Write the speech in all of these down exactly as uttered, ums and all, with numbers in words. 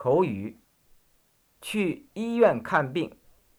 口语，去医院看病。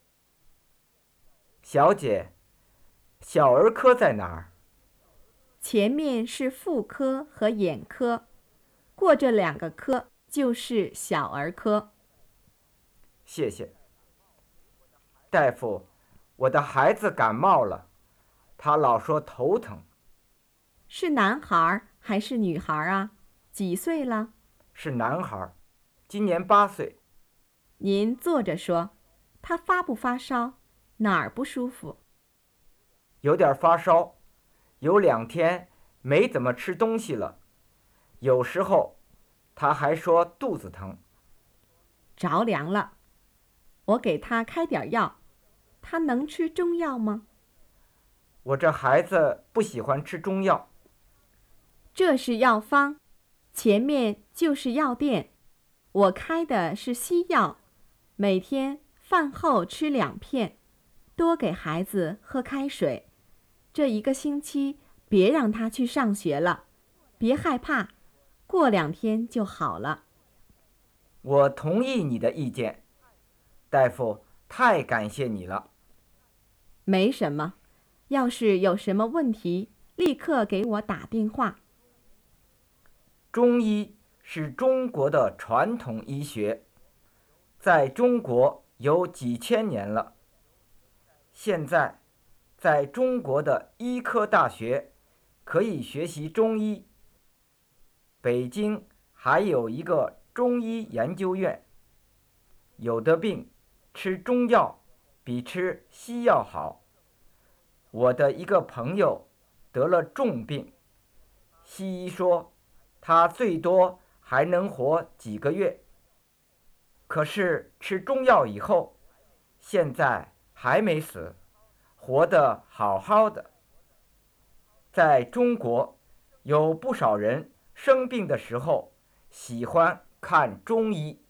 小姐，小儿科在哪儿？ 前面是妇科和眼科，过这两个科就是小儿科。 谢谢。大夫，我的孩子感冒了，他老说头疼。 是男孩还是女孩啊？几岁了？ 是男孩，今年八岁。 您坐着说，他发不发烧？哪儿不舒服？ 有点发烧，有两天没怎么吃东西了。有时候他还说肚子疼。 着凉了，我给他开点药。他能吃中药吗？ 我这孩子不喜欢吃中药。 这是药方，前面就是药店。我开的是西药，每天饭后吃两片，多给孩子喝开水。这一个星期别让他去上学了，别害怕，过两天就好了。 我同意你的意见，大夫，太感谢你了。 没什么，要是有什么问题，立刻给我打电话。 中医是中国的传统医学，在中国有几千年了。现在，在中国的医科大学可以学习中医。北京还有一个中医研究院。有的病吃中药比吃西药好。我的一个朋友得了重病，西医说他最多还能活几个月，可是吃中药以后，现在还没死，活得好好的。在中国，有不少人生病的时候喜欢看中医。